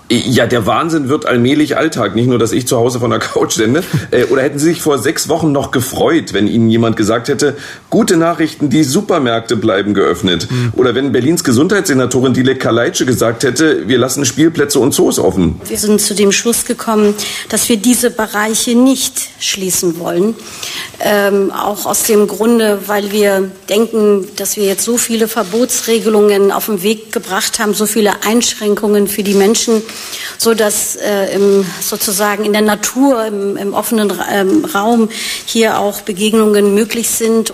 Ja, der Wahnsinn wird allmählich Alltag. Nicht nur, dass ich zu Hause von der Couch stände. Oder hätten Sie sich vor 6 Wochen noch gefreut, wenn Ihnen jemand gesagt hätte, gute Nachrichten, die Supermärkte bleiben geöffnet. Oder wenn Berlins Gesundheitssenatorin Dilek Kaleitsche gesagt hätte, wir lassen Spielplätze und Zoos offen. Wir sind zu dem Schluss gekommen, dass wir diese Bereiche nicht schließen wollen. Auch aus dem Grunde, weil wir denken, dass wir jetzt so viele Verbotsregelungen auf den Weg gebracht haben, so viele Einschränkungen für die Menschen, so dass sozusagen in der Natur, im offenen Raum hier auch Begegnungen möglich sind.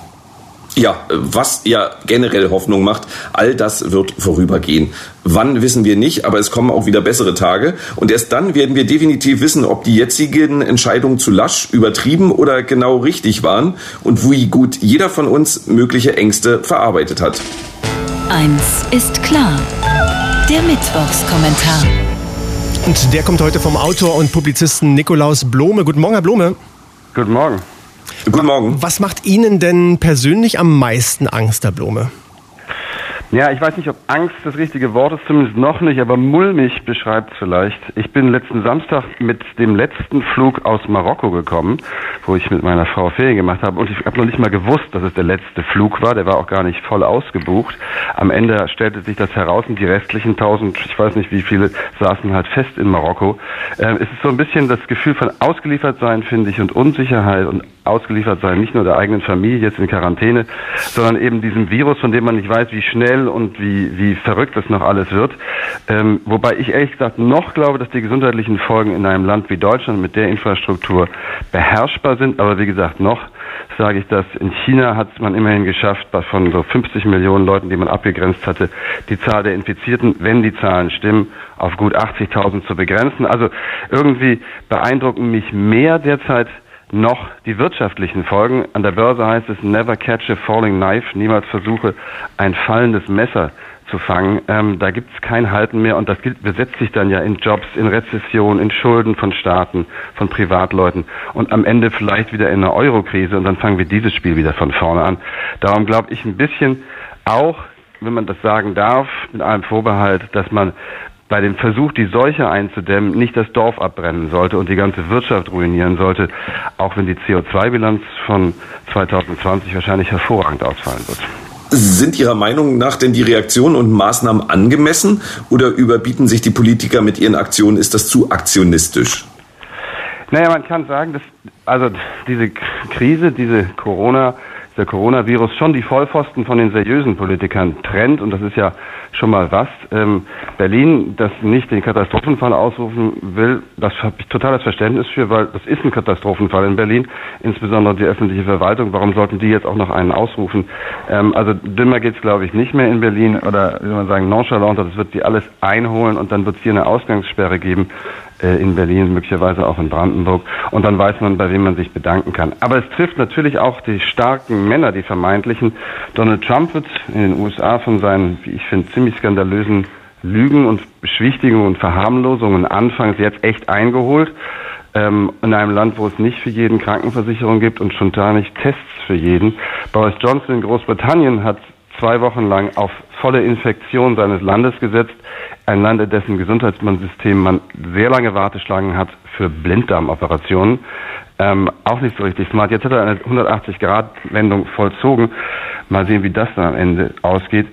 Ja, was ja generell Hoffnung macht, all das wird vorübergehen. Wann, wissen wir nicht, aber es kommen auch wieder bessere Tage. Und erst dann werden wir definitiv wissen, ob die jetzigen Entscheidungen zu lasch, übertrieben oder genau richtig waren und wie gut jeder von uns mögliche Ängste verarbeitet hat. Eins ist klar, der Mittwochskommentar. Und der kommt heute vom Autor und Publizisten Nikolaus Blome. Guten Morgen, Herr Blome. Guten Morgen. Guten Morgen. Was macht Ihnen denn persönlich am meisten Angst, Herr Blome? Ja, ich weiß nicht, ob Angst das richtige Wort ist, zumindest noch nicht, aber mulmig beschreibt es vielleicht. Ich bin letzten Samstag mit dem letzten Flug aus Marokko gekommen, wo ich mit meiner Frau Ferien gemacht habe, und ich habe noch nicht mal gewusst, dass es der letzte Flug war, der war auch gar nicht voll ausgebucht. Am Ende stellte sich das heraus und die restlichen 1000, ich weiß nicht wie viele, saßen halt fest in Marokko. Es ist so ein bisschen das Gefühl von Ausgeliefertsein, finde ich, und Unsicherheit und Ausgeliefertsein nicht nur der eigenen Familie jetzt in Quarantäne, sondern eben diesem Virus, von dem man nicht weiß, wie schnell und wie verrückt das noch alles wird. Wobei ich ehrlich gesagt noch glaube, dass die gesundheitlichen Folgen in einem Land wie Deutschland mit der Infrastruktur beherrschbar sind. Aber wie gesagt, noch sage ich das, in China hat man immerhin geschafft, von so 50 Millionen Leuten, die man abgegrenzt hatte, die Zahl der Infizierten, wenn die Zahlen stimmen, auf gut 80.000 zu begrenzen. Also irgendwie beeindrucken mich mehr derzeit noch die wirtschaftlichen Folgen. An der Börse heißt es, never catch a falling knife, niemals versuche, ein fallendes Messer zu fangen. Da gibt es kein Halten mehr, und das besetzt sich dann ja in Jobs, in Rezession, in Schulden von Staaten, von Privatleuten und am Ende vielleicht wieder in einer Eurokrise, und dann fangen wir dieses Spiel wieder von vorne an. Darum glaube ich ein bisschen auch, wenn man das sagen darf, mit einem Vorbehalt, dass man bei dem Versuch, die Seuche einzudämmen, nicht das Dorf abbrennen sollte und die ganze Wirtschaft ruinieren sollte, auch wenn die CO2-Bilanz von 2020 wahrscheinlich hervorragend ausfallen wird. Sind Ihrer Meinung nach denn die Reaktionen und Maßnahmen angemessen oder überbieten sich die Politiker mit ihren Aktionen? Ist das zu aktionistisch? Naja, man kann sagen, dass diese Krise, dieser Coronavirus schon die Vollpfosten von den seriösen Politikern trennt, und das ist ja schon mal was. Berlin, das nicht den Katastrophenfall ausrufen will, das habe ich totales Verständnis für, weil das ist ein Katastrophenfall in Berlin, insbesondere die öffentliche Verwaltung. Warum sollten die jetzt auch noch einen ausrufen? Also dümmer geht's, glaube ich, nicht mehr in Berlin, oder wie man sagen, nonchalanter. Das wird die alles einholen, und dann wird es hier eine Ausgangssperre geben in Berlin, möglicherweise auch in Brandenburg, und dann weiß man, bei wem man sich bedanken kann. Aber es trifft natürlich auch die starken Männer, die vermeintlichen. Donald Trump wird in den USA von seinen, wie ich finde, ziemlich skandalösen Lügen und Beschwichtigungen und Verharmlosungen anfangs jetzt echt eingeholt. In einem Land, wo es nicht für jeden Krankenversicherung gibt und schon gar nicht Tests für jeden. Boris Johnson in Großbritannien hat 2 Wochen lang auf volle Infektion seines Landes gesetzt. Ein Land, in dessen Gesundheitssystem man sehr lange Warteschlangen hat für Blinddarmoperationen. Auch nicht so richtig smart. Jetzt hat er eine 180-Grad-Wendung vollzogen. Mal sehen, wie das dann am Ende ausgeht.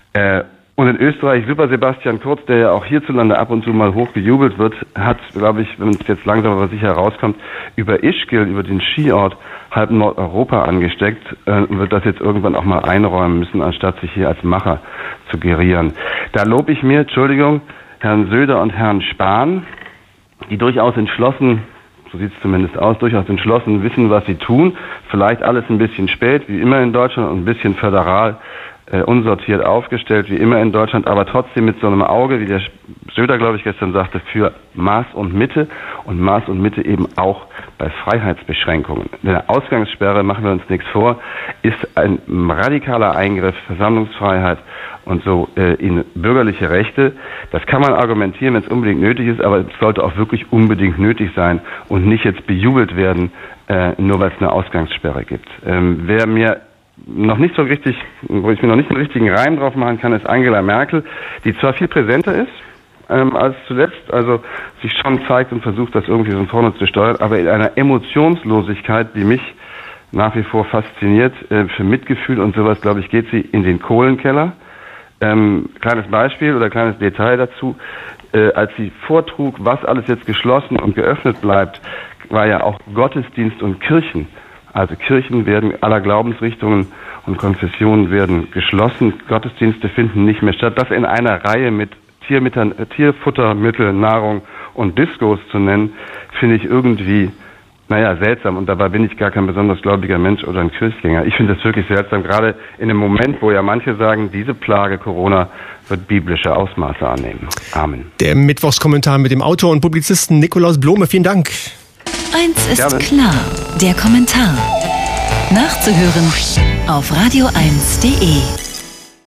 Und in Österreich, Super Sebastian Kurz, der ja auch hierzulande ab und zu mal hoch gejubelt wird, hat, glaube ich, wenn es jetzt langsam aber sicher herauskommt, über Ischgl, über den Skiort, halb Nordeuropa angesteckt, wird das jetzt irgendwann auch mal einräumen müssen, anstatt sich hier als Macher zu gerieren. Da lobe ich mir, Herrn Söder und Herrn Spahn, die durchaus entschlossen, so sieht es zumindest aus, durchaus entschlossen wissen, was sie tun. Vielleicht alles ein bisschen spät, wie immer in Deutschland, und ein bisschen föderal unsortiert aufgestellt, wie immer in Deutschland, aber trotzdem mit so einem Auge, wie der Söder, glaube ich, gestern sagte, für Maß und Mitte, und Maß und Mitte eben auch bei Freiheitsbeschränkungen. Eine Ausgangssperre, machen wir uns nichts vor, ist ein radikaler Eingriff, Versammlungsfreiheit und so in bürgerliche Rechte. Das kann man argumentieren, wenn es unbedingt nötig ist, aber es sollte auch wirklich unbedingt nötig sein und nicht jetzt bejubelt werden, nur weil es eine Ausgangssperre gibt. Wer mir noch nicht so richtig, wo ich mir noch nicht einen richtigen Reim drauf machen kann, ist Angela Merkel, die zwar viel präsenter ist, als zuletzt, also sich schon zeigt und versucht, das irgendwie von vorne zu steuern, aber in einer Emotionslosigkeit, die mich nach wie vor fasziniert. Für Mitgefühl und sowas, glaube ich, geht sie in den Kohlenkeller. Kleines Beispiel oder kleines Detail dazu. Als sie vortrug, was alles jetzt geschlossen und geöffnet bleibt, war ja auch Gottesdienst und Kirchen. Also Kirchen werden aller Glaubensrichtungen und Konfessionen werden geschlossen. Gottesdienste finden nicht mehr statt. Das in einer Reihe mit Tierfuttermittel, Nahrung und Diskos zu nennen, finde ich irgendwie, seltsam. Und dabei bin ich gar kein besonders gläubiger Mensch oder ein Kirchgänger. Ich finde das wirklich seltsam, gerade in einem Moment, wo ja manche sagen, diese Plage Corona wird biblische Ausmaße annehmen. Amen. Der Mittwochskommentar mit dem Autor und Publizisten Nikolaus Blome. Vielen Dank. Eins ist klar, der Kommentar. Nachzuhören auf radio1.de.